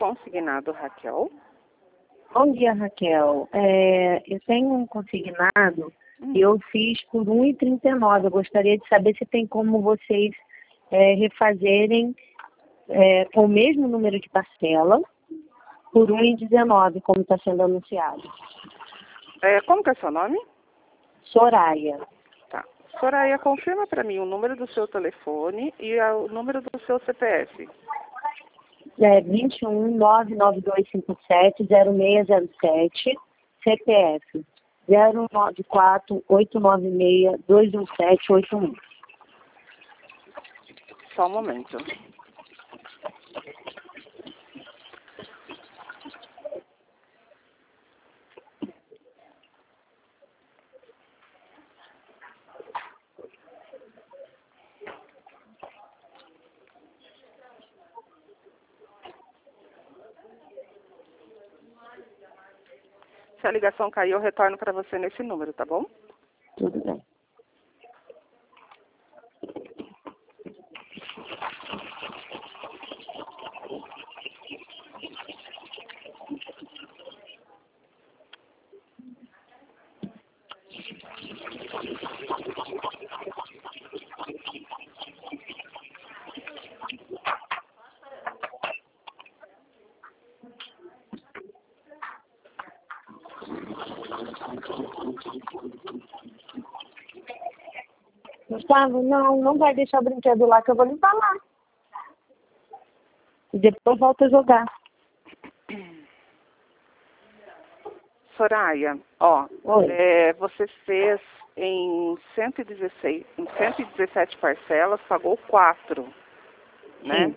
consignado, Raquel? Bom dia, Raquel. Eu tenho um consignado e eu fiz por R$ 1,39. Eu gostaria de saber se tem como vocês refazerem com o mesmo número de parcela por R$ 1,19, como está sendo anunciado. Como que é seu nome? Soraya. Tá. Soraya, confirma para mim o número do seu telefone e o número do seu CPF. 21 99257 0607, CPF 094 896 217 81. Só um momento. Se a ligação cair, eu retorno para você nesse número, tá bom? Tudo bem. Gustavo, não vai deixar o brinquedo lá que eu vou limpar lá. E depois volto a jogar. Soraya, você fez em 117 parcelas, pagou 4, né?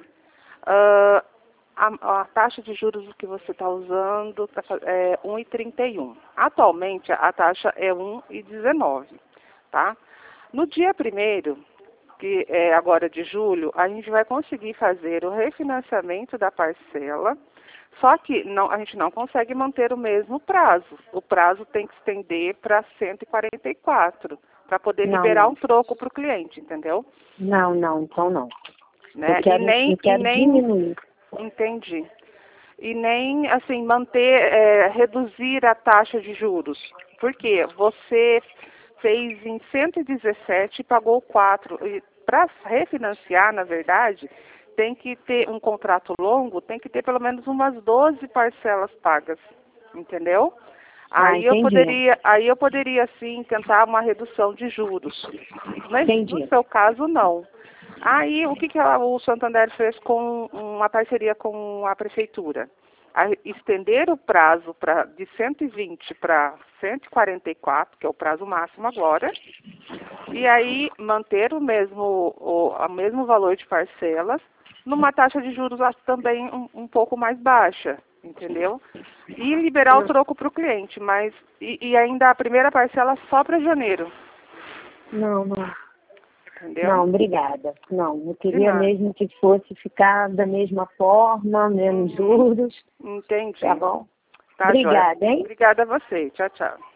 A taxa de juros que você está usando é 1,31. Atualmente, a taxa é 1,19, tá? No dia 1º, que é agora de julho, a gente vai conseguir fazer o refinanciamento da parcela, só que a gente não consegue manter o mesmo prazo. O prazo tem que estender para 144, para poder liberar um troco para o cliente, entendeu? Não, então não. Né? Eu quero diminuir. Entendi. E nem, assim, manter, reduzir a taxa de juros. Por quê? Você fez em 117 e pagou 4. E para refinanciar, na verdade, tem que ter um contrato longo, tem que ter pelo menos umas 12 parcelas pagas, entendeu? Aí eu poderia sim tentar uma redução de juros. Mas no seu caso não. Aí o que o Santander fez com uma parceria com a prefeitura? Estender o prazo de 120 para 144, que é o prazo máximo agora, e aí manter o mesmo valor de parcelas, numa taxa de juros também um pouco mais baixa, entendeu? E liberar o troco para o cliente, mas e ainda a primeira parcela só para janeiro. Não. Entendeu? Não, obrigada. Não, eu queria mesmo que fosse ficar da mesma forma, menos juros. Entendi. Tá bom? Tá, Obrigada, joia. hein? Obrigada a você. Tchau, tchau.